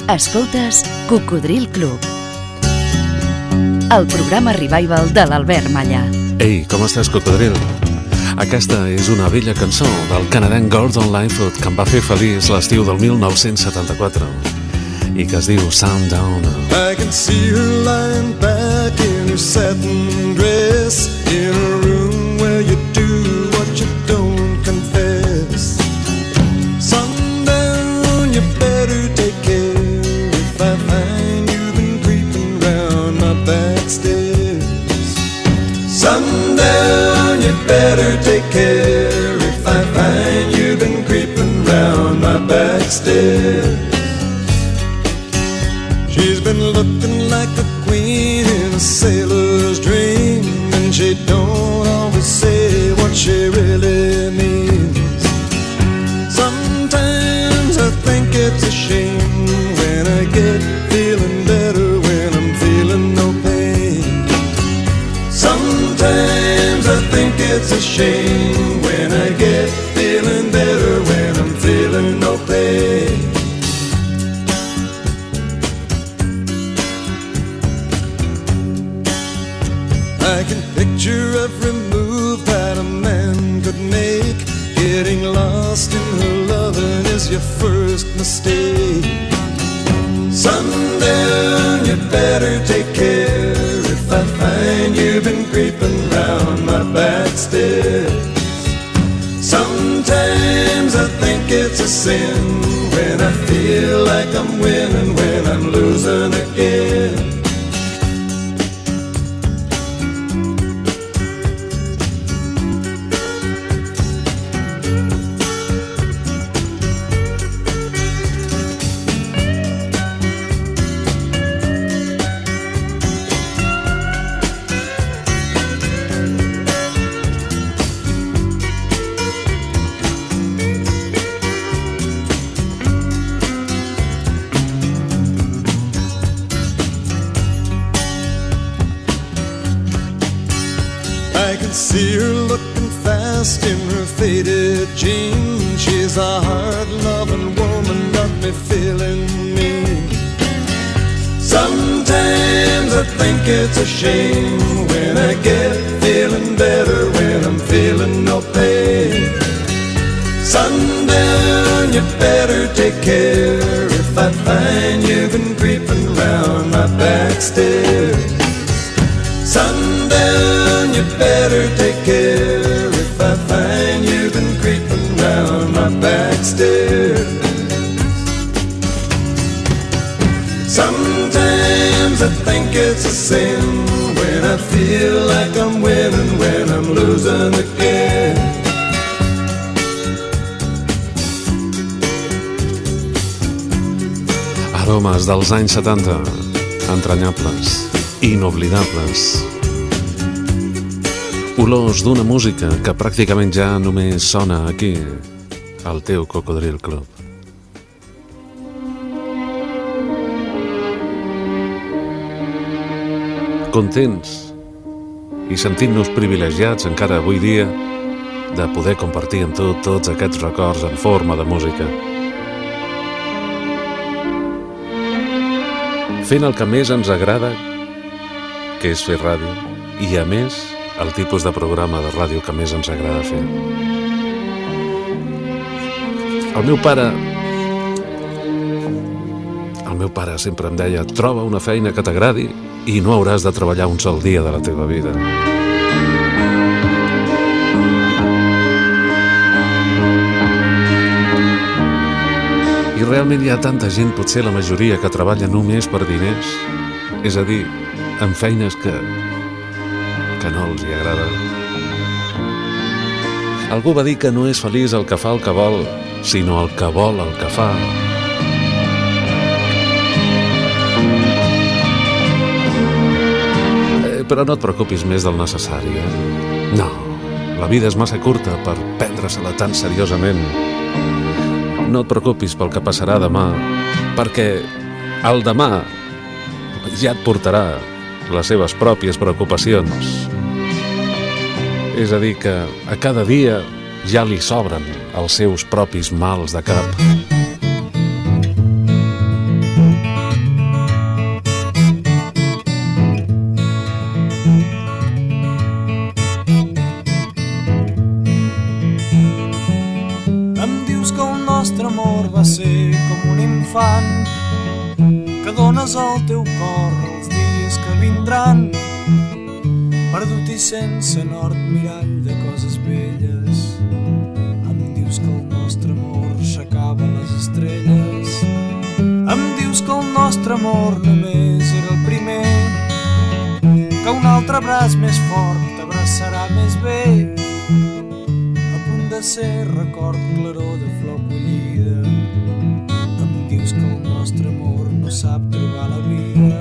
Escoltes Cocodril Club, el programa revival de l'Albert Malla. Ei, com estàs, Cocodril? Aquesta és una vella cançó del canadenc Gordon Lightfoot que em va fer feliç l'estiu del 1974 i que es diu Sundowner. I can see her lying back in her satin dress in a room where you do what you don't confess. Sundown, you better take care if I find you've been creeping round my back stairs. Sundown, you better take care if I find you've been creeping round my back stairs. She's been looking like a queen in a sailor's dream, and she don't always say what she really means. Sometimes I think it's a shame when I get feeling better when I'm feeling no pain. Sometimes I think it's a shame when I get feeling better when I'm feeling no pain. I can picture every move that a man could make. Getting lost in her loving is your first mistake. Sundown, you better take care if I find you've been creeping round my back stairs. Sometimes I think it's a sin when I feel like I'm winning when I'm losing again. See her looking fast in her faded jeans. She's a hard-loving woman, got me feeling mean. Sometimes I think it's a shame when I get feeling better when I'm feeling no pain. Sundown, you better take care if I find you've been creeping round my back stairs. Sundown, you better take care if I find you've been creeping round my back stairs. Sometimes I think it's a sin when I feel like I'm winning when I'm losing again. Aromes dels anys 70, entranyables, inoblidables. Olors d'una música que pràcticament ja només sona aquí, al teu Cocodril Club. Contents i sentint-nos privilegiats encara avui dia de poder compartir amb tu tots aquests records en forma de música. Fent el que més ens agrada, que és fer ràdio, i a més el tipus de programa de ràdio que més ens agrada fer. El meu pare sempre em deia: troba una feina que t'agradi i no hauràs de treballar un sol dia de la teva vida. I realment hi ha tanta gent, potser la majoria, que treballa només per diners, és a dir, en feines que no els hi agrada. Algú va dir que no és feliç el que fa el que vol, sinó el que vol el que fa. Però no et preocupis més del necessari, No, la vida és massa curta per prendre-se-la tan seriosament. No et preocupis pel que passarà demà, perquè el demà ja et portarà les seves pròpies preocupacions. És a dir, que a cada dia ja li sobren els seus propis mals de cap. fan, que dones al teu cor els dies que vindran, perdut i sense nord, mirall de coses velles. Em dius que el nostre amor s'acaba a les estrelles. Em dius que el nostre amor només era el primer, que un altre braç més fort t'abraçarà més bé, a punt de ser record, claror de flor collida. Em dius que el nostre amor no sap trobar la vida.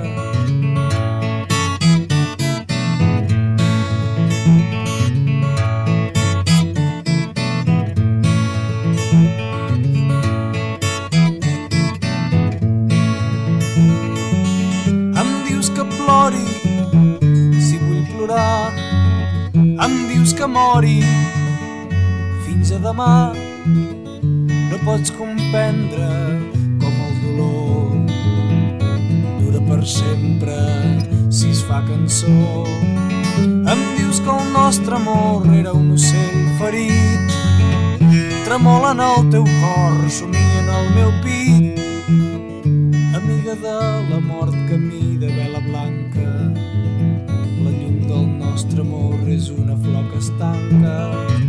Si vull plorar, em dius que mori fins a demà. No pots comprendre com el dolor dura per sempre si es fa cançó. Em dius que el nostre amor era un ocell ferit, tremola en el teu cor, somia en el meu pit. Amiga de la mort, camí de vela blanca, la llum del nostre amor és una flor que es tanca.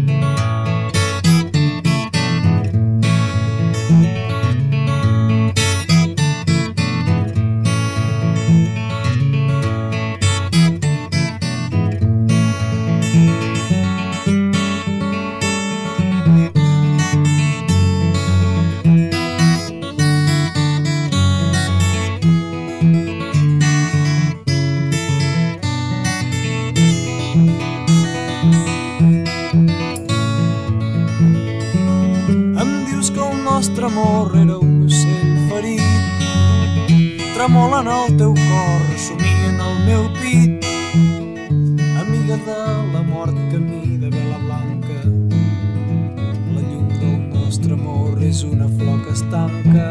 El nostre amor era un ocell ferit, tremola en el teu cor, somia en el meu pit. Amiga de la mort, camí de vela blanca, la llum del nostre amor és una flor que es tanca.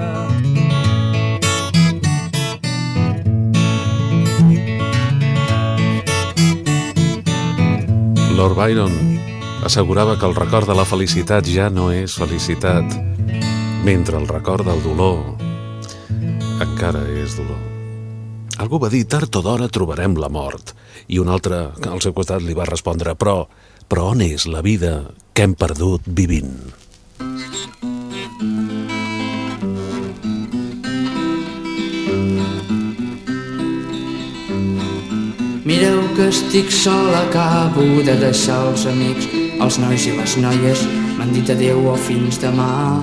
Lord Byron assegurava que el record de la felicitat ja no és felicitat, mentre el record del dolor encara és dolor. Algú va dir, tard o d'hora trobarem la mort, i un altre al seu costat li va respondre, però on és la vida que hem perdut vivint? Mireu que estic sol, acabo de deixar els amics, els nois i les noies m'han dit adéu o fins demà.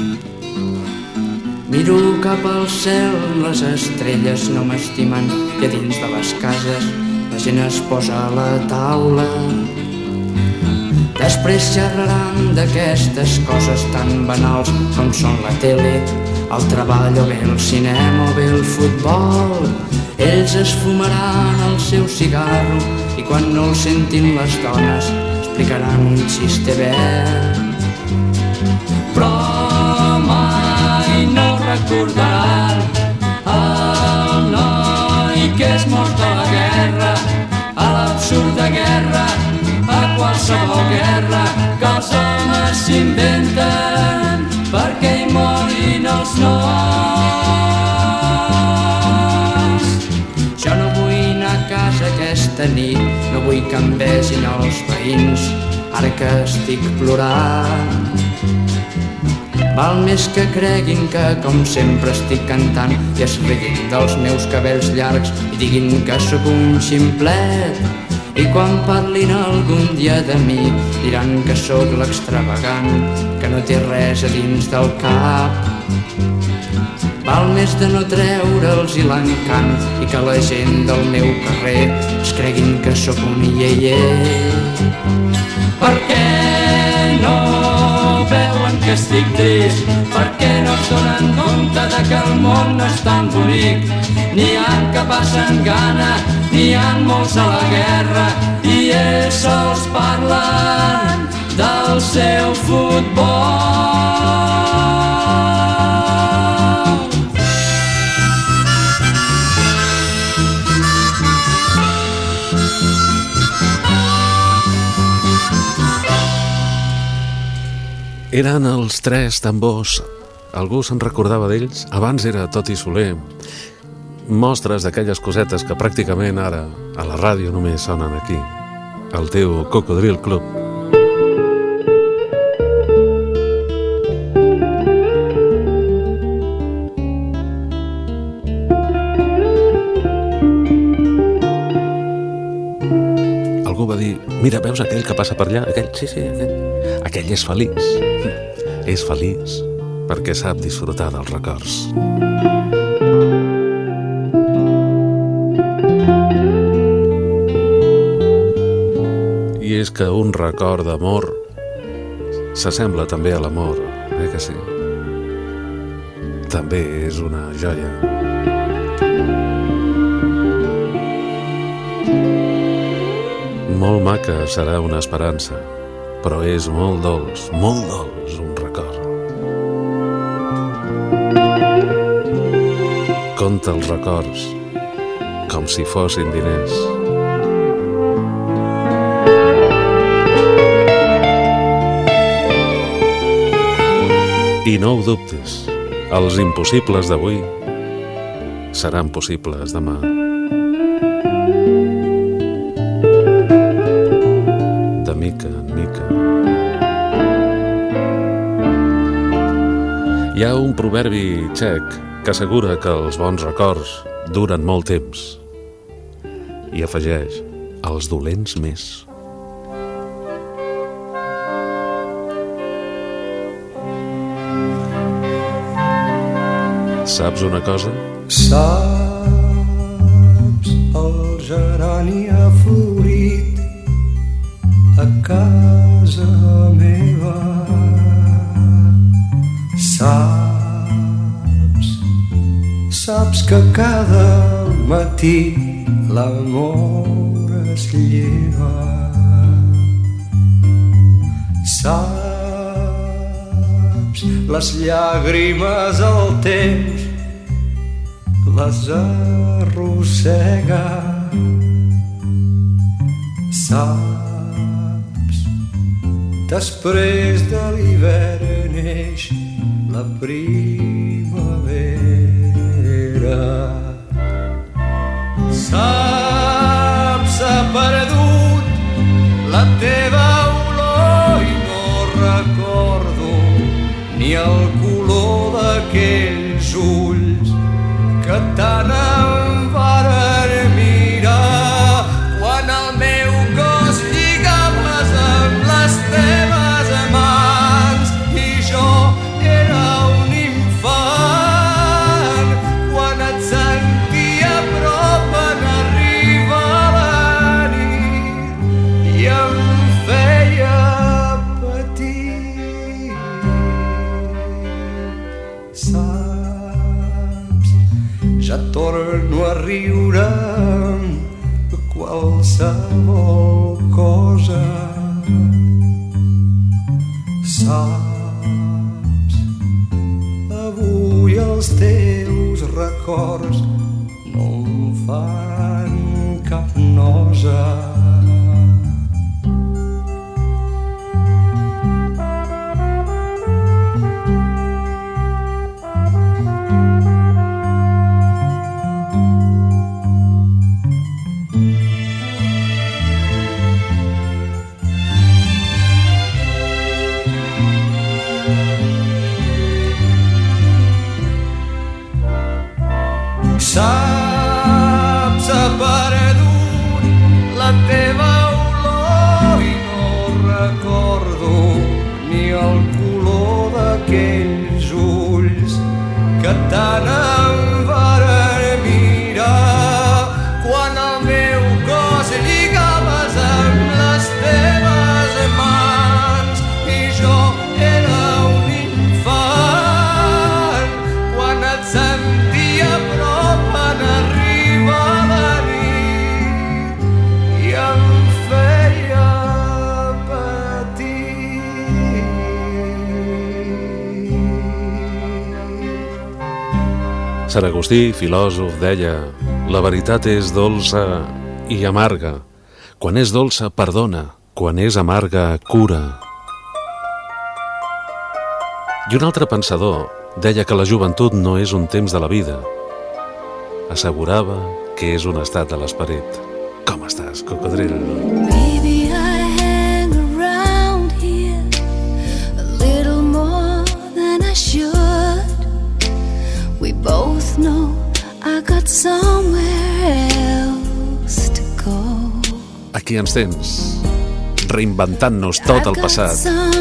Miro cap al cel, les estrelles no m'estimen, i a dins de les cases la gent es posa a la taula. Després xerraran d'aquestes coses tan banals com són la tele, el treball o bé el cinema o bé el futbol. Ells es fumaran el seu cigarro i quan no el sentin les dones explicaran un xiste verd. Però mai no recordaran el noi que és mort a la guerra, a l'absurda guerra, a qualsevol guerra que els homes s'inventen perquè hi morin els nois. Jo no vull anar a casa aquesta nit, no vull que em vegin els veïns ara que estic plorant. Val més que creguin que com sempre estic cantant i es riguin dels meus cabells llargs i diguin que sóc un ximplet. I quan parlin algun dia de mi diran que sóc l'extravagant, que no té res a dins del cap. Val més de no treure'ls-hi l'encant i que la gent del meu carrer es creguin que sóc un ieier. Per què no veuen que estic trist? Per què no es donen compte de que el món no és tan bonic? N'hi ha que passen gana, n'hi ha molts a la guerra i ells sols parlen del seu futbol. Eren els Tres Tambors, Algú se'n recordava d'ells? Abans era Toti Soler. Mostres d'aquelles cosetes que pràcticament ara a la ràdio només sonen aquí, al teu Cocodril Club. Algú va dir, mira, veus aquell que passa per allà? Aquell, sí, aquell. Aquell és feliç. És feliç perquè sap disfrutar dels records. I és que un record d'amor s'assembla també a l'amor, que sí? També és una joia. Molt maca serà una esperança, però és molt dolç un record. Compta els records com si fossin diners. I no ho dubtis, els impossibles d'avui seran possibles demà. De mica en mica. Hi ha un proverbi txec que assegura que els bons records duren molt temps i afegeix els dolents més. Saps una cosa? Saps, el gerani ha florit a casa meva. Saps que cada matí l'amor es lleva. Saps, les llàgrimes al temps les arrossega. Saps, després de l'hivern neix la primavera. Saps, s'ha perdut la teva olor i no recordo ni el color d'aquells ulls que tant em varen mirar quan el meu cos lligaves amb les teves mans i jo era un infant quan et sentia a prop en arribar la nit i em feia patir. Saps, ja torno a riure qualsevol cosa. Saps, avui els teus records no em fan cap nosa. Saps, ha perdut la teva olor i no recordo ni el color d'aquells ulls que tant em varen mirar quan el meu cos lligaves amb les teves mans i jo era un infant quan et sentia a prop en arribar la nit i em feia patir. Sant Agustí, filòsof, deia: la veritat és dolça i amarga. Quan és dolça, perdona. Quan és amarga, cura. I un altre pensador, Deia que la joventut no és un temps de la vida. Assegurava que és un estat de l'esperit. Com estàs, cocodril? Maybe I hang around here a little more than I should. We both know I got somewhere else to go. Aquí ens tens, reinventant-nos tot el passat,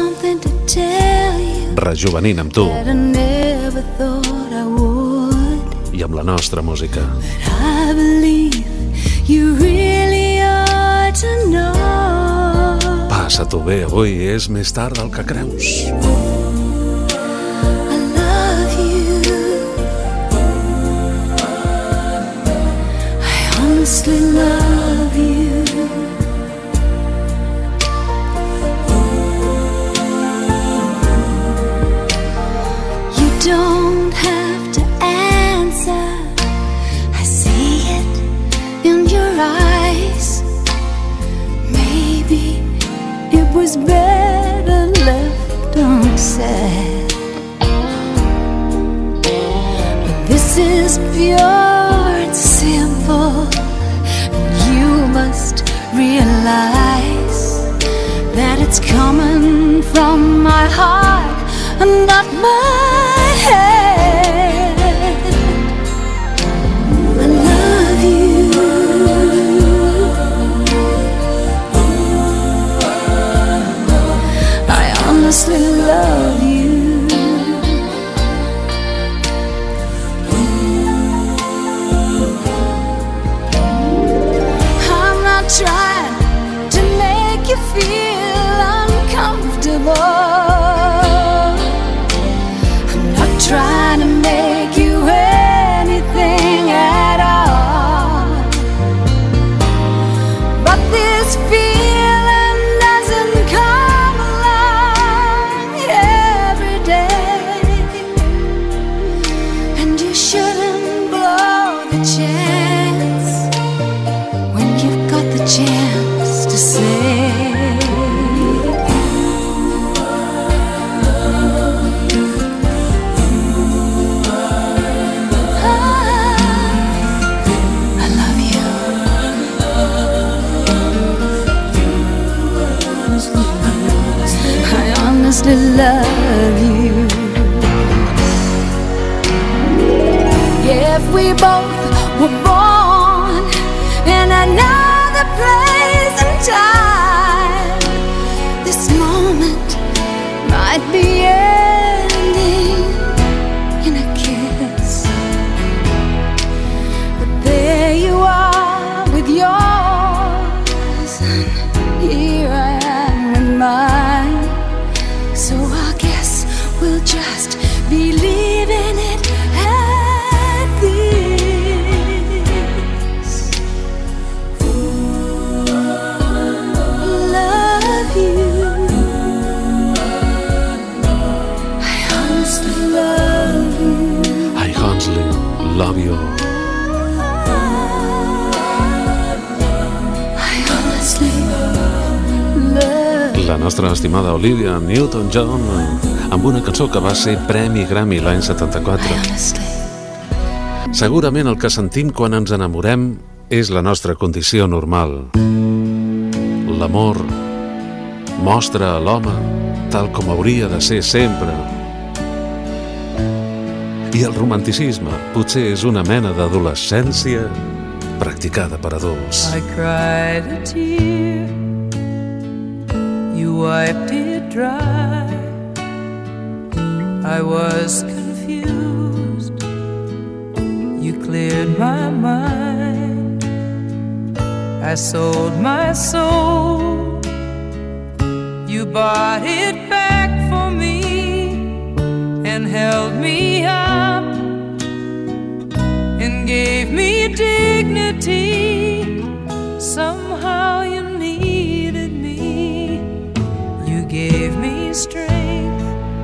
rejuvenint amb tu i amb la nostra música. Passa-t'ho bé, avui és més tard del que creus. Honestly love you. You don't have to answer. I see it in your eyes. Maybe it was better left unsaid. But this is pure and simple. You must realize that it's coming from my heart and not my head. I love you. I honestly love you. Trying to make you feel uncomfortable. I'm not trying to make you anything at all. But this feeling doesn't come along every day, and you shouldn't blow the chance when you've got the chance to say I love you. I honestly love you. If we both were born in another place and time, this moment might be ending in a kiss. But there you are with yours, and here I am with mine. So I guess we'll just be leaving it at this. Love you. I honestly love you. I honestly love you. I honestly love you. La nostra estimada Olivia Newton-John amb una cançó que va ser Premi Grammy l'any 74. Segurament el que sentim quan ens enamorem és la nostra condició normal. L'amor mostra a l'home tal com hauria de ser sempre. I el romanticisme potser és una mena d'adolescència practicada per adults. I cried a tear, you wiped it dry. I was confused, you cleared my mind. I sold my soul, you bought it back for me and held me up and gave me dignity. Somehow you needed me, you gave me strength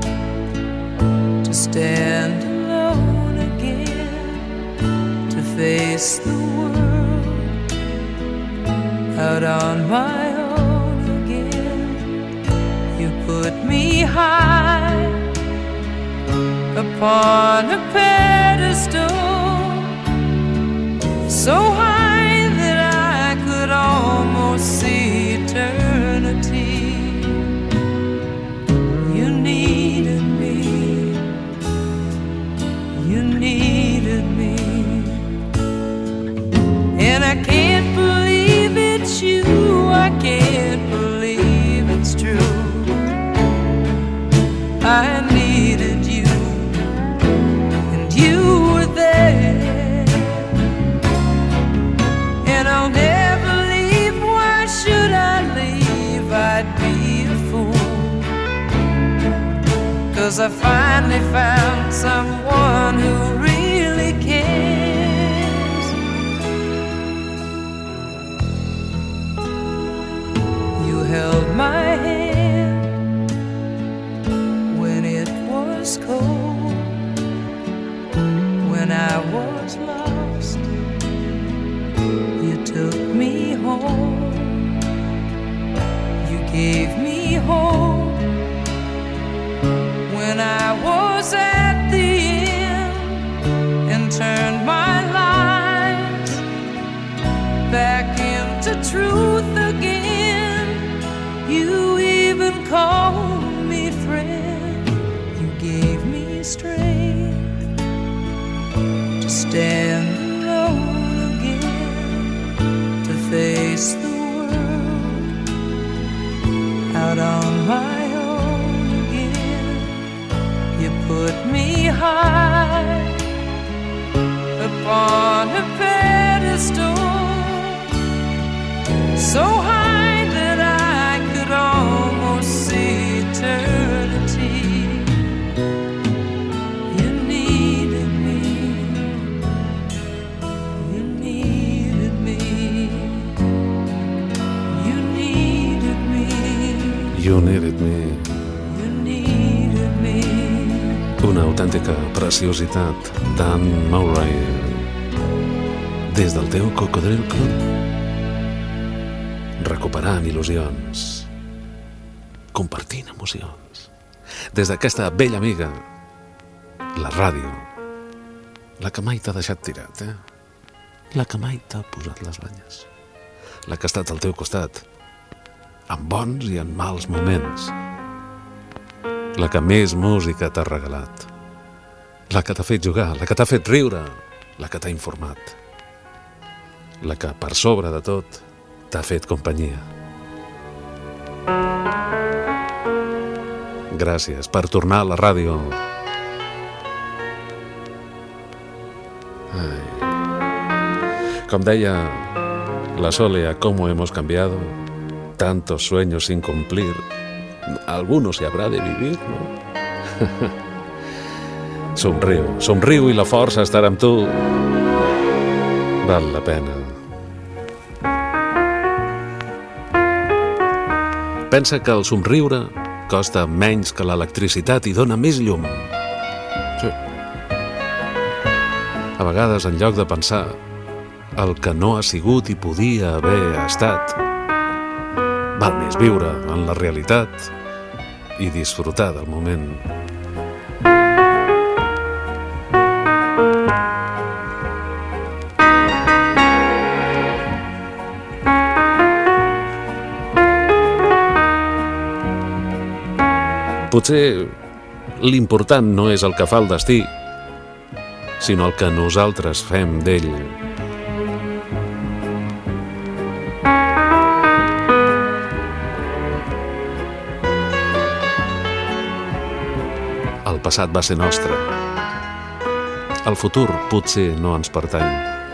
to stand alone again, to face the world out on my own again. You put me high upon a pedestal, so high that I could almost see eternity. You needed me, you needed me, and I can't believe it's you, I can't believe it's true. I needed you, and you were there, and I'll never leave. Why should I leave? I'd be a fool, 'cause I finally found someone who really cares. You held my hand when it was cold, when I was lost. You took me home, you gave me hope when I was at the end, and turned my lives back into truth again. You even called me friend, you gave me strength to stand alone again, to face the world out on my own again. You put me high upon a pedestal, so high that I could almost see eternity. You needed me, you needed me, you needed me, You Needed Me. you needed me. Una autèntica preciositat d'Ann Murray des del teu Cocodril Club, recuperant il·lusions, compartint emocions des d'aquesta vella amiga, la ràdio, la que mai t'ha deixat tirat, la que mai t'ha posat les banyes, la que ha estat al teu costat en bons i en mals moments, la que més música t'ha regalat, la que t'ha fet jugar, la que t'ha fet riure, la que t'ha informat, la que, per sobre de tot, t'ha fet companyia. Gràcies per tornar a la ràdio. Ai. Com deia la Sole, ¿cómo hemos cambiado? Tantos sueños sin cumplir. Algunos se habrá de vivir, no? Somriu, somriu i la força estarà amb tu. Val la pena. Pensa que el somriure costa menys que l'electricitat i dona més llum. Sí. A vegades, en lloc de pensar el que no ha sigut i podia haver estat, val més viure en la realitat i disfrutar del moment. Potser l'important no és el que fa el destí, sinó el que nosaltres fem d'ell. El passat va ser nostre. El futur potser no ens pertany.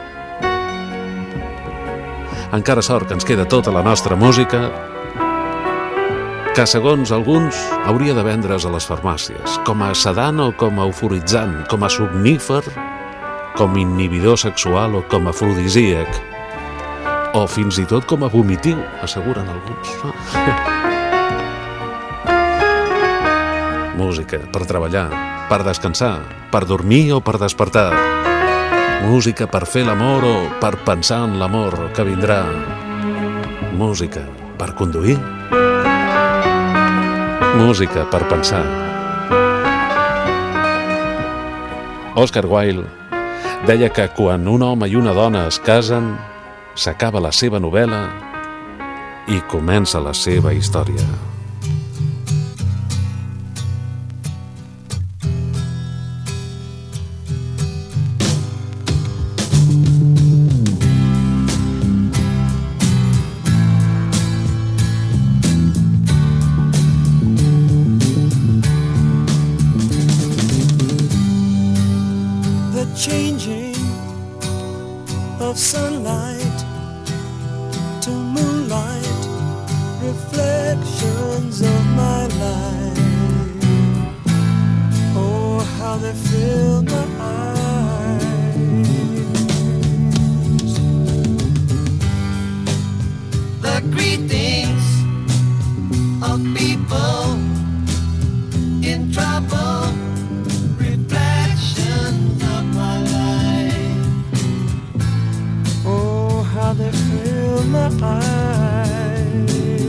Encara sort que ens queda tota la nostra música, que segons alguns hauria de vendre's a les farmàcies, com a sedant o com a euforitzant, com a somnífer, com a inhibidor sexual o com a afrodisíac, o fins i tot com a vomitiu, asseguren alguns. Música per treballar, per descansar, per dormir o per despertar. Música per fer l'amor o per pensar en l'amor que vindrà. Música per conduir. Música per pensar. Oscar Wilde deia que quan un home i una dona es casen, s'acaba la seva novel·la i comença la seva història. Changing of sunlight to moonlight, reflections of my life. Oh, how they fill my eyes. The greetings of people in trouble, reflections of my life. Oh, how they fill my eyes.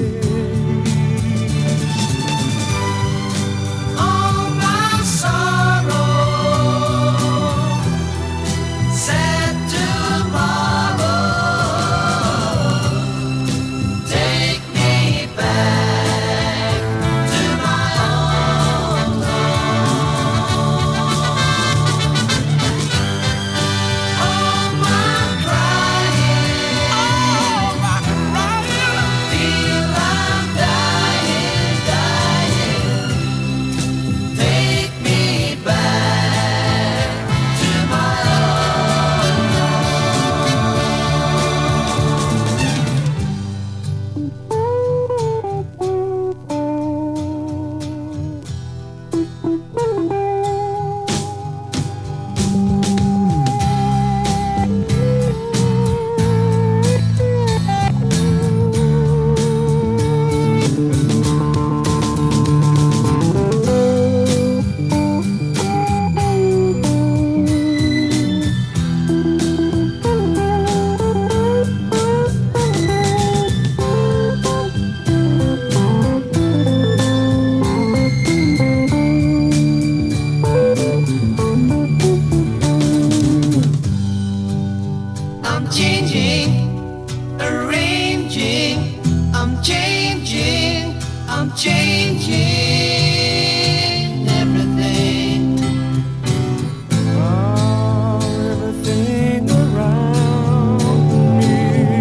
All my sorrow, sad tomorrow, take me back to my own home. All my crying, feel I'm dying, dying. Take me back to my own I'm changing, arranging, I'm changing, I'm changing everything. Oh, everything around me.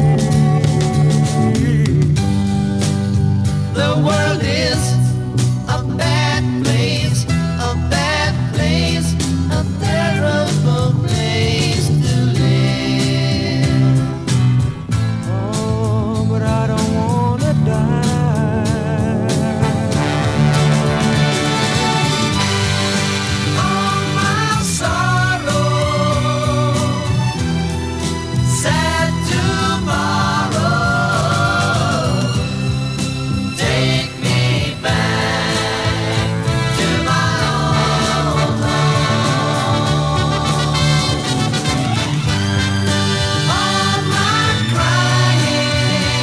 The world is a bad place, a bad place, a terrible place to live. Oh, but I don't wanna die. All my sorrow, sad tomorrow, take me back to my own home. All my crying,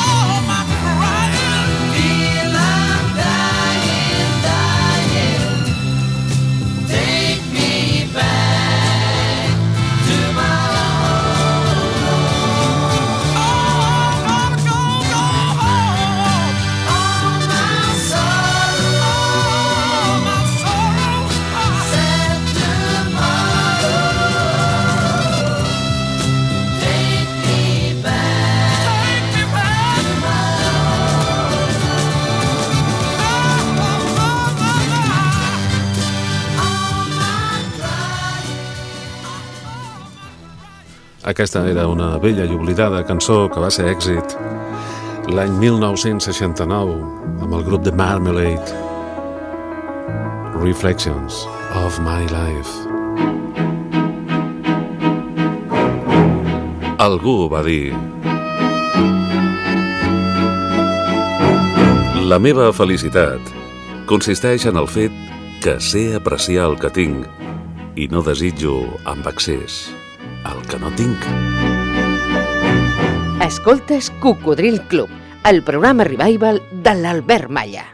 feel I'm dying, dying. Take me back to my own home. I'm gonna go home. All my sorrow, sad tomorrow, take me back to my Aquesta era una bella i oblidada cançó que va ser èxit l'any 1969 amb el grup de Marmalade, Reflections of My Life. Algú va dir: la meva felicitat consisteix en el fet que sé apreciar el que tinc i no desitjo amb excés el que no tinc. Escoltes Cocodril Club, el programa revival de l'Albert Malla.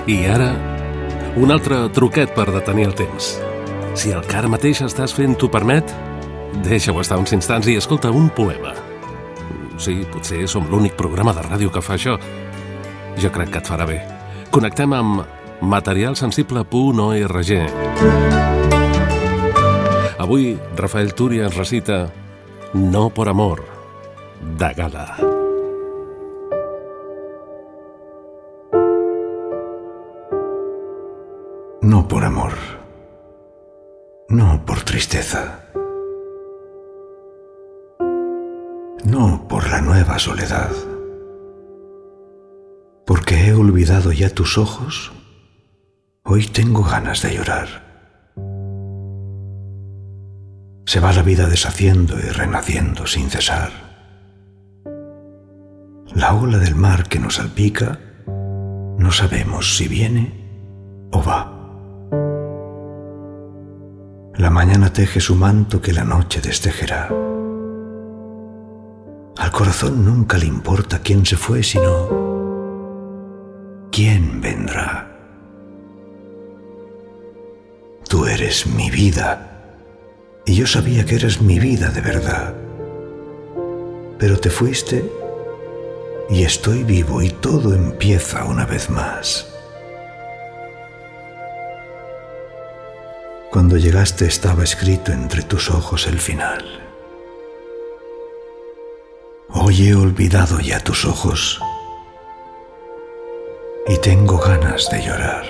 I ara, un altre truquet per detenir el temps. Si el que ara mateix estàs fent t'ho permet, deixa-ho estar uns instants i escolta un poema. Sí, potser som l'únic programa de ràdio que fa això. Jo crec que et farà bé. Connectem amb materialsensible.org. Avui, Rafael Túria ens recita No por amor, de Gala. No por amor, no por tristeza, no por la nueva soledad, porque he olvidado ya tus ojos, hoy tengo ganas de llorar. Se va la vida deshaciendo y renaciendo sin cesar. La ola del mar que nos salpica, no sabemos si viene o va. La mañana teje su manto que la noche destejerá. Al corazón nunca le importa quién se fue, sino quién vendrá. Tú eres mi vida, y yo sabía que eres mi vida de verdad. Pero te fuiste, y estoy vivo, y todo empieza una vez más. Cuando llegaste estaba escrito entre tus ojos el final. Hoy he olvidado ya tus ojos y tengo ganas de llorar.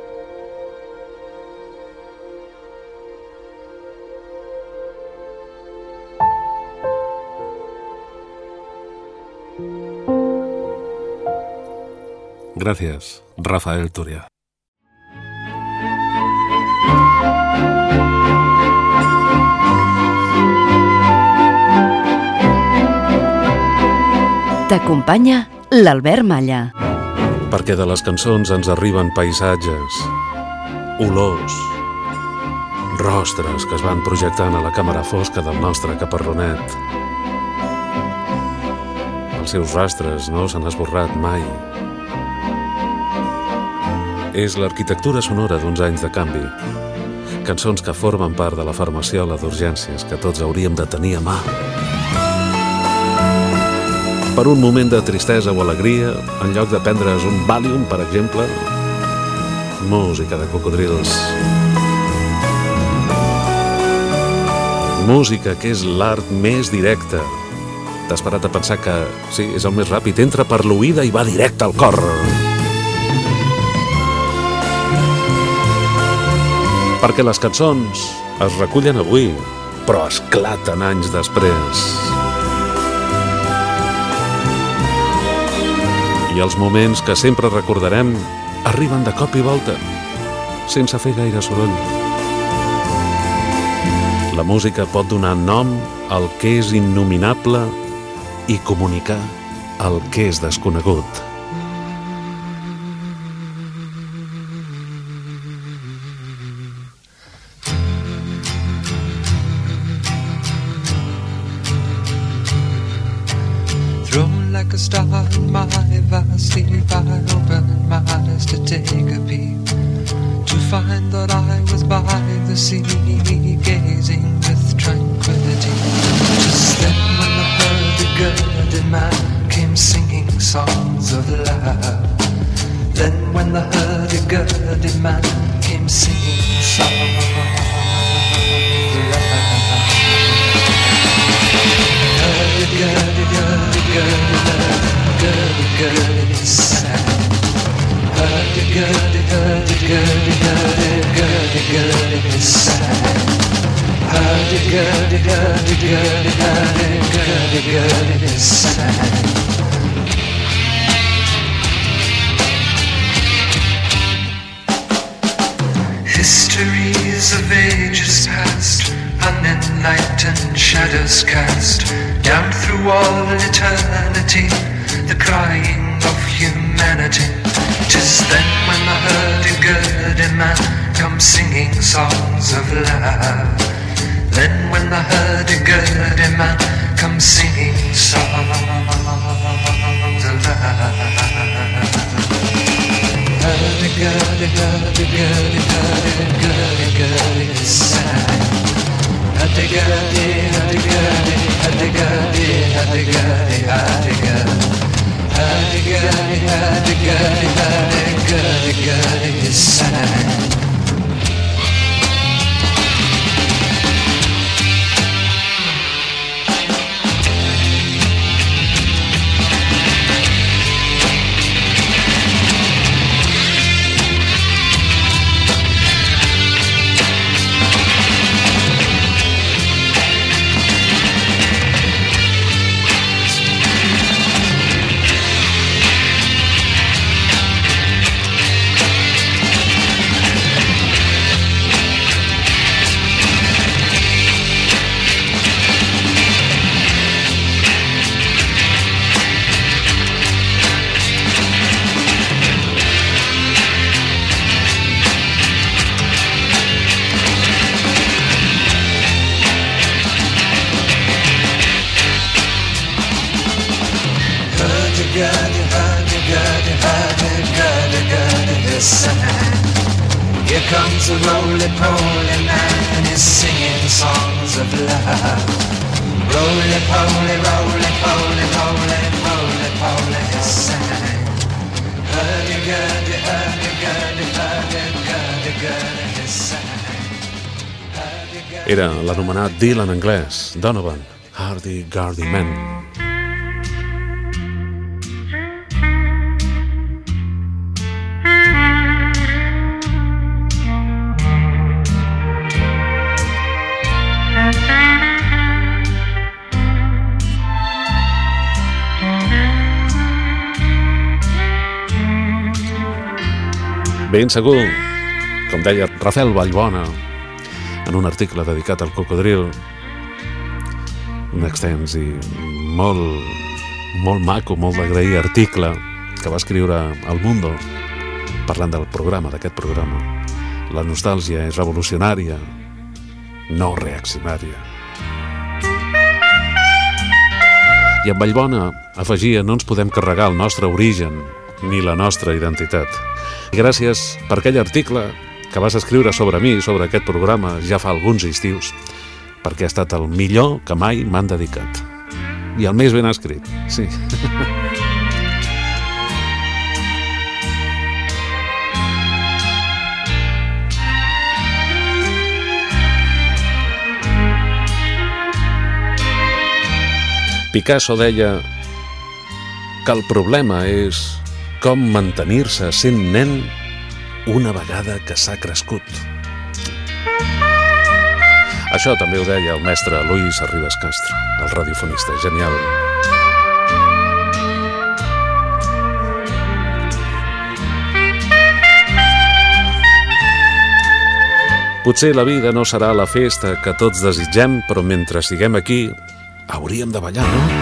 Gracias, Rafael Túria. T'acompanya l'Albert Malla. Perquè de les cançons ens arriben paisatges, olors, rostres que es van projectant a la càmera fosca del nostre caparronet. Els seus rastres no s'han esborrat mai. És l'arquitectura sonora d'uns anys de canvi. Cançons que formen part de la farmaciola d'urgències que tots hauríem de tenir a mà. Per un moment de tristesa o alegria, en lloc de prendre's un Valium, per exemple, música de cocodrils. Música que és l'art més directe. T'has parat a pensar que, sí, és el més ràpid, entra per l'oïda i va directe al cor. Perquè les cançons es recullen avui, però esclaten anys després. I els moments que sempre recordarem arriben de cop i volta, sense fer gaire soroll. La música pot donar nom al que és innominable i comunicar el que és desconegut. Like a star in my vast sleep, I opened my eyes to take a peep, to find that I was by the sea, gazing with tranquility. Just then when the hurdy-gurdy man came singing songs of love, then when the hurdy-gurdy man came singing songs of love, hurdy-gurdy-gurdy-gurdy, hurdy-gurdy is sad. Hurdy-gurdy, hurdy-gurdy, hurdy-gurdy is sad. Hurdy-gurdy, hurdy-gurdy, hurdy-gurdy is sad. Histories of ages past, unenlightened shadows cast down through all eternity, the crying of humanity. 'Tis then when the hurdy-gurdy man comes singing songs of love. Then when the hurdy-gurdy man comes singing songs of love. Hurdy-gurdy, hurdy-gurdy sign. Hurdy-gurdy, hurdy-gurdy, hurdy-gurdy, hurdy-gurdy, hurdy-gurdy. Hurdy-gurdy, hurdy-gurdy, hurdy-gurdy sign. Here comes a roly-poly man and he's singing songs of love. Roly-poly, roly-poly, roly-poly, poly, he sang. Hurdy-gurdy, hurdy-gurdy, hurdy-gurdy, gurdy, he sang. Era l'anomenat Dylan anglès, Donovan, Hurdy-gurdy Man. Ben segur, com deia Rafael Vallbona en un article dedicat al cocodril, un extens i molt maco, molt d'agrair article que va escriure al Mundo parlant del programa, d'aquest programa. La nostàlgia és revolucionària, no reaccionària. I en Vallbona afegia: no ens podem carregar el nostre origen ni la nostra identitat. I gràcies per aquell article que vas escriure sobre mi, sobre aquest programa, ja fa alguns estius, perquè ha estat el millor que mai m'han dedicat. I el més ben escrit, sí. Picasso deia que el problema és com mantenir-se sent nen una vegada que s'ha crescut. Això també ho deia el mestre Luis Arribas Castro, el radiofonista, genial. Potser la vida no serà la festa que tots desitgem, però mentre siguem aquí hauríem de ballar, no?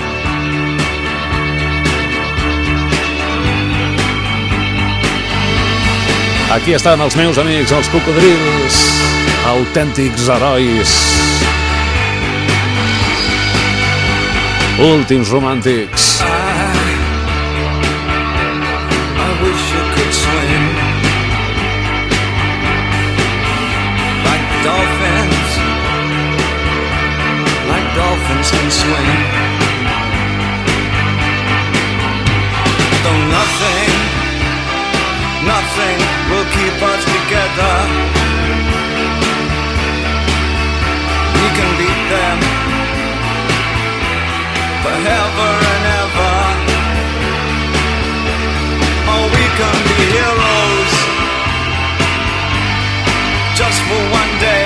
Aquí estan els meus amics, els cocodrils, autèntics herois, últims romàntics. I wish you could swim like dolphins can swim. Though nothing will keep us together. We can beat them forever and ever. Oh, we can be heroes just for one day.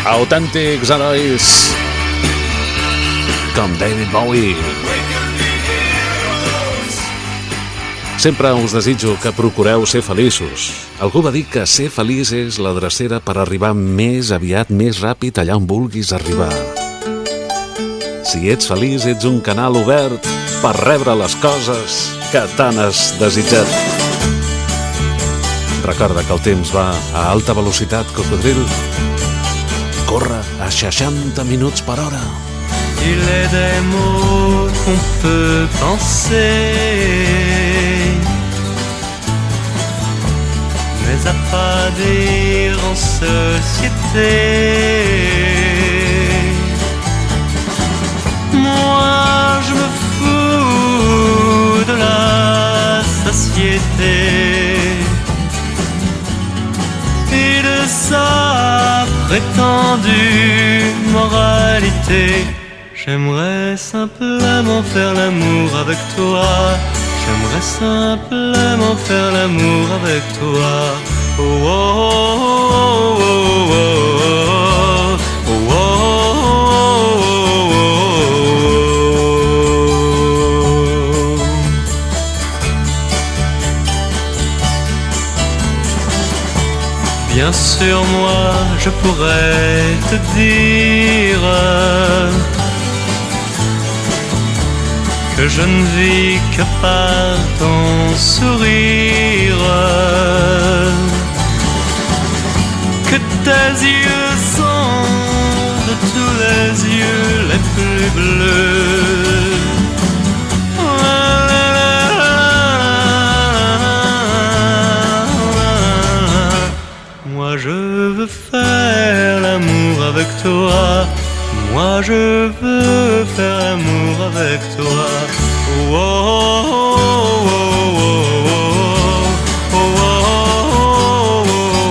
autèntics herois com David Bowie. Sempre us desitjo que procureu ser feliços. Algú va dir que ser feliç és la drecera per arribar més aviat, més ràpid allà on vulguis arribar. Si ets feliç, ets un canal obert per rebre les coses que tant has desitjat. Recorda que el temps va a alta velocitat, cocodril. Corre a 60 minuts per hora. Il est des mots qu'on peut penser, mais à pas dire en société. Moi je me fous de la société et de sa prétendue moralité. J'aimerais simplement faire l'amour avec toi. J'aimerais simplement faire l'amour avec toi. Oh, oh, oh, oh, oh, oh, oh, oh. Bien sûr, moi, je pourrais te dire que je ne vis que par ton sourire, que tes yeux sont de tous les yeux les plus bleus. Moi je veux faire l'amour avec toi. Moi je veux faire l'amour avec toi. Oh, oh, oh, oh, oh, oh, oh,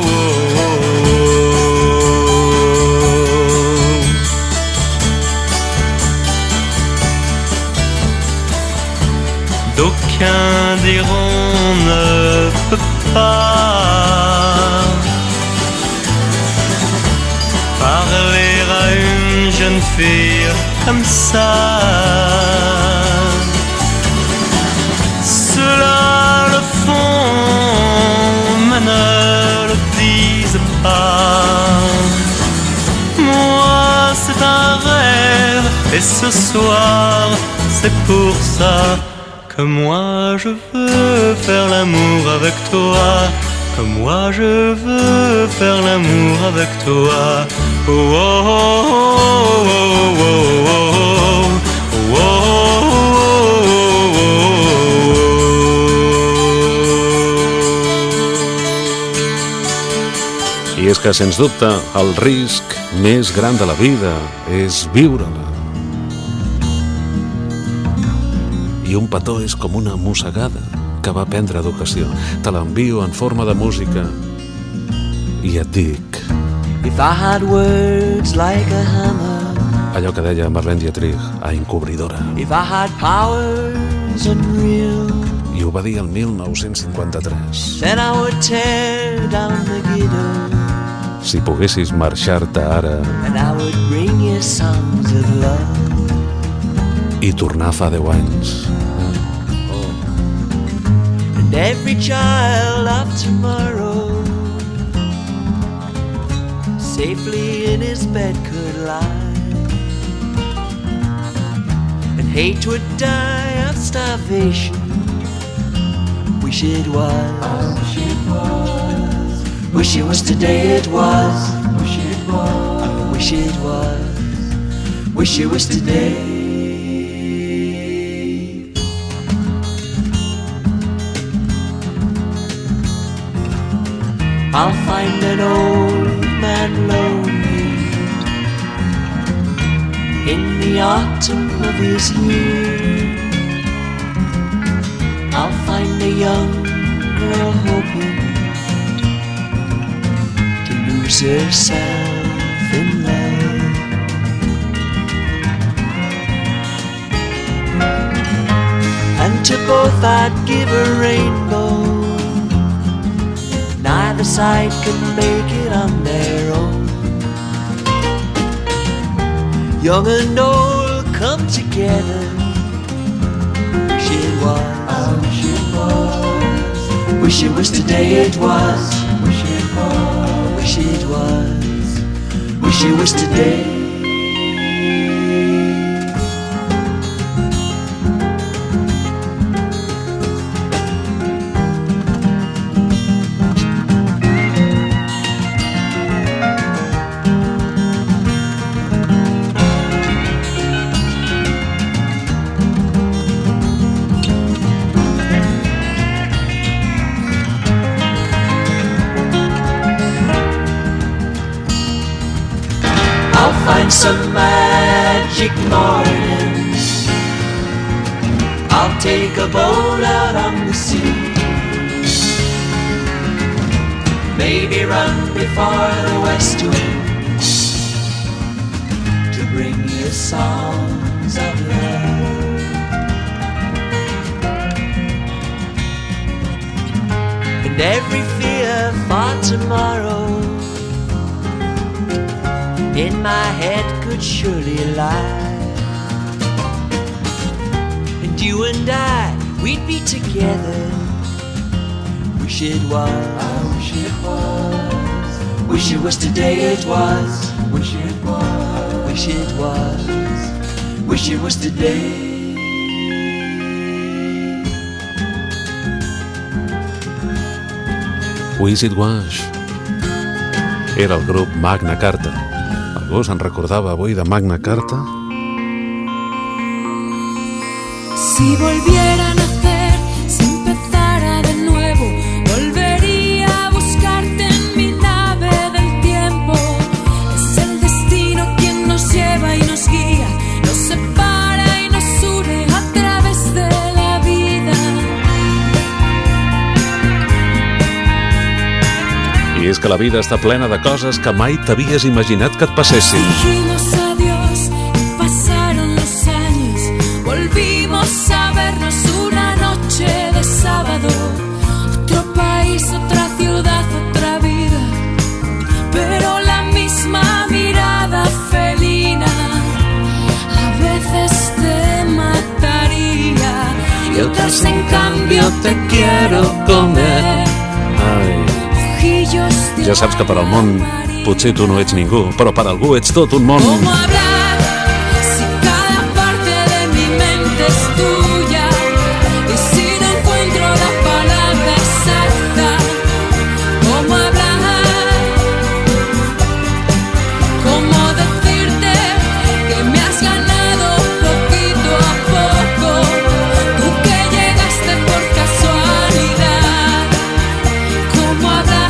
oh. D'aucuns diront ne peut pas parler à une jeune fille comme ça. Ceux-là le font, mais ne le disent pas. Moi c'est un rêve et ce soir c'est pour ça que moi je veux faire l'amour avec toi. Que moi je veux faire l'amour avec toi. Oh, oh, oh, oh, oh, oh, oh. I és que, sens dubte, el risc més gran de la vida és viure-la. I un petó és com una mossegada que va prendre educació. Te l'envio en forma de música i et dic If I had words like a hammer, allò que deia Marlene Dietrich a Encobridora. If I had powers unreal, I ho va dir el 1953. Then I would tear down the Megiddo, Si poguessis marxar-te ara and I would bring you songs of love, i tornar fa 10 anys. And every child of tomorrow safely in his bed could lie, and hate would die of starvation. Wish it was, wish it was, wish it was today it was, wish it was, wish it was, wish it was today. I'll find an old man lonely in the autumn of his year. I'll find a young girl hoping to lose herself in love. And to both I'd give a rainbow. Neither side can make it on their own. young and old come together. Wish it was, wish it was, wish it was today it was, wish it was, wish it was, wish it was today. Some magic morning I'll take a boat out on the sea, maybe run before the west wind to bring you songs of love. And every fear for tomorrow in my head could surely lie, and you and I, we'd be together. Wish it was, wish it was, wish it was today it was, wish it was, wish it was, wish it was today. Wish It Was era el grup Magna Carta. Algú se'n recordava avui de Magna Carta? Si volviera a nacer, si empezara de nuevo, volvería a buscarte en mi nave del tiempo. Es el destino quien nos lleva y nos guía, nos separa y nos une a través de la vida. I és que la vida està plena de coses que mai t'havies imaginat que et passessin. Dijimos adiós y pasaron los años, volvimos a vernos una noche de sábado. Otro país, otra ciudad, otra vida, pero la misma mirada felina. A veces te mataría y otras en cambio te quiero comer. Ai. Ja saps que per al món potser tu no ets ningú, però per algú ets tot un món. ¿Cómo hablar si cada parte de mi mente es tuya? Y si no encuentro la palabra exacta, ¿cómo hablar? ¿Cómo decirte que me has ganado poquito a poco? Tú que llegaste por casualidad. ¿Cómo hablar?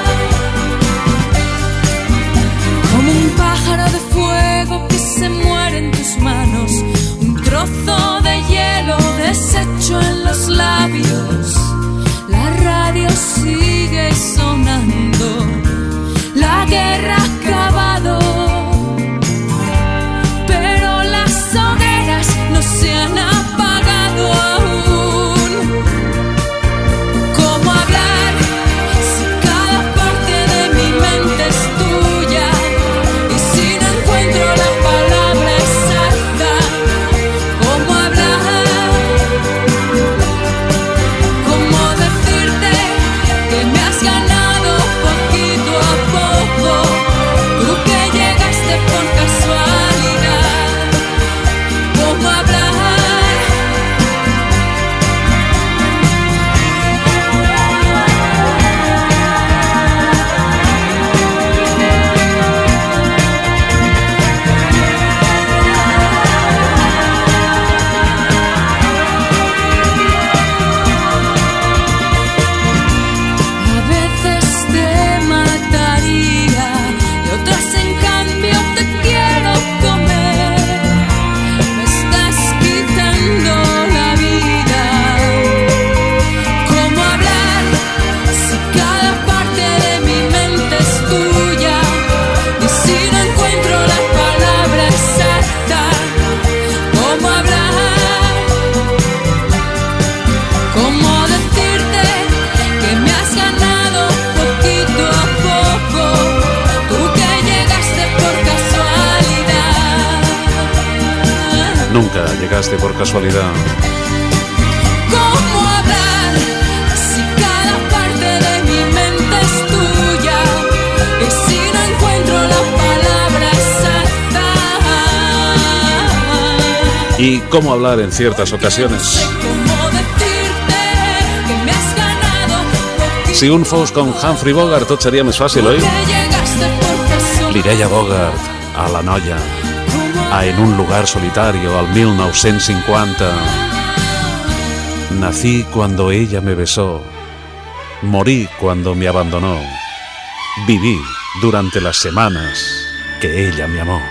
Como un pájaro de fuego que se muere en tus manos, un trozo de hielo deshecho en los labios. La radio sigue sonando, la guerra ha acabado, pero las hogueras no se han apagado aún. ¿Cómo hablar si cada parte de mi mente es tuya? Y si no encuentro la palabra exacta, ¿cómo hablar? ¿Cómo decirte que me has ganado llegaste por casualidad. ¿Cómo hablar si cada parte de mi mente es tuya? Y si no encuentro la palabra exacta. ¿Y cómo hablar en ciertas ocasiones? Si un fos com Humphrey Bogart tot seria més fàcil, oi? Mireia Bogart, a la noia, en un lugar solitario, al 1950. Nací cuando ella me besó, morí cuando me abandonó, viví durante las semanas que ella me amó.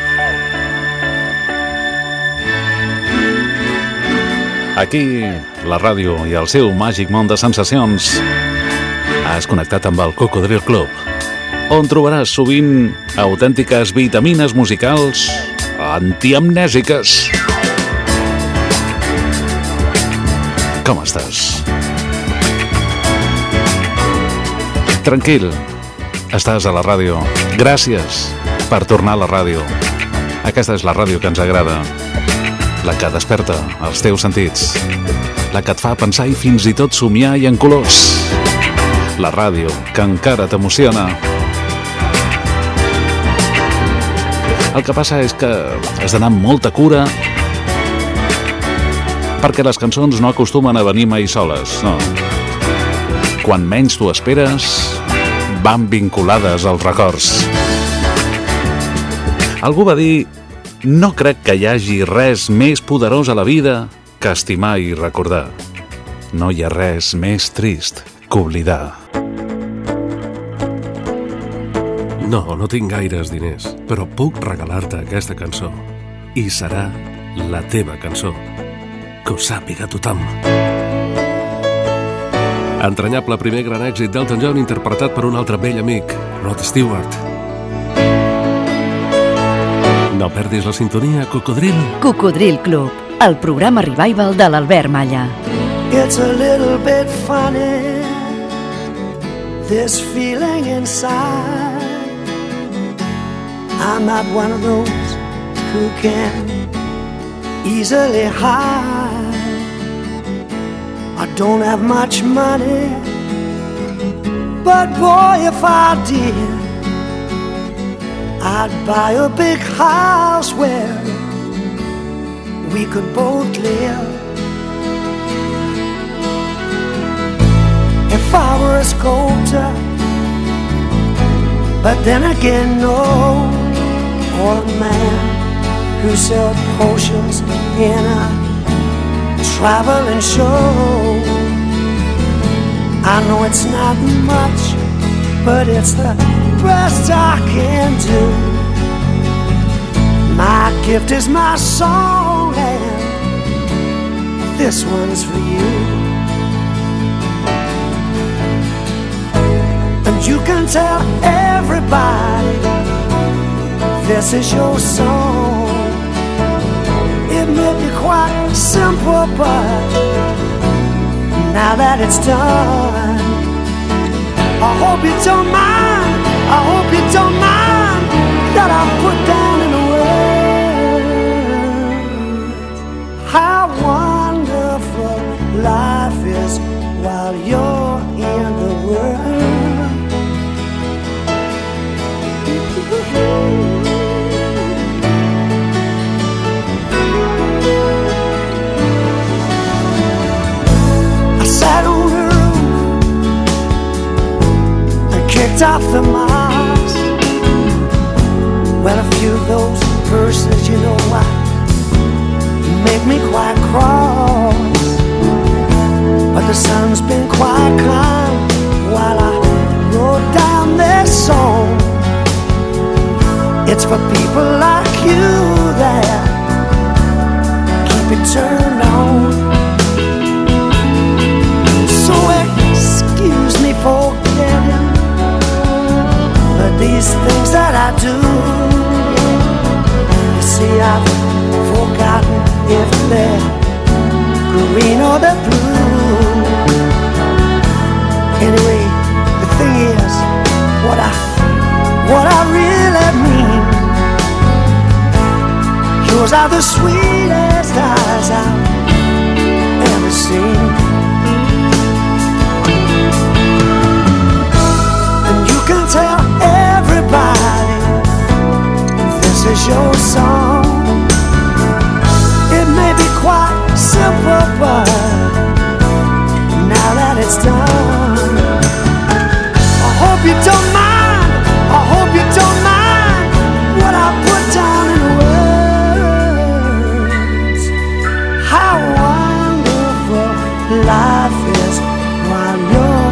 Aquí, la ràdio i el seu màgic món de sensacions. Has connectat amb el Cocodril Club, on trobaràs sovint autèntiques vitamines musicals antiamnèsiques. Com estàs? Tranquil, estàs a la ràdio. Gràcies per tornar a la ràdio. Aquesta és la ràdio que ens agrada, la que desperta els teus sentits, la que et fa pensar i fins i tot somiar i en colors. La ràdio que encara t'emociona. El que passa és que has d'anar amb molta cura, perquè les cançons no acostumen a venir mai soles, no. Quan menys t'ho esperes, van vinculades als records. Algú va dir: no crec que hi hagi res més poderós a la vida que estimar i recordar. No hi ha res més trist que oblidar. No tinc gaires diners, però puc regalar-te aquesta cançó. I serà la teva cançó. Que ho sàpiga tothom. Entranyable primer gran èxit d'Elton John interpretat per un altre vell amic, Rod Stewart. No perdis la sintonia, Cocodril. Cocodril Club, el programa revival de l'Albert Malla. It's a little bit funny, this feeling inside. I'm not one of those who can easily hide. I don't have much money, but boy, if I did, I'd buy a big house where we could both live. If I were a sculptor, but then again, no, or a man who sells potions in a traveling show. I know it's not much, but it's the best I can do. My gift is my song, and this one's for you. And you can tell everybody this is your song. It may be quite simple, but now that it's done, I hope you don't mind, I hope you don't mind that I put down in words how wonderful life is while you're in the world. Sat on the roof and kicked off the moss. Well, a few of those verses, you know what, make me quite cross. But the sun's been quite kind while I wrote down this song. It's for people like you that keep it turned on. So excuse me for getting these things that I do. You see, I've forgotten if they're green or they're blue. Anyway, the thing is, what I really mean, yours are the sweetest eyes song. It may be quite simple, but now that it's done, I hope you don't mind, I hope you don't mind what I put down in words. How wonderful life is while you're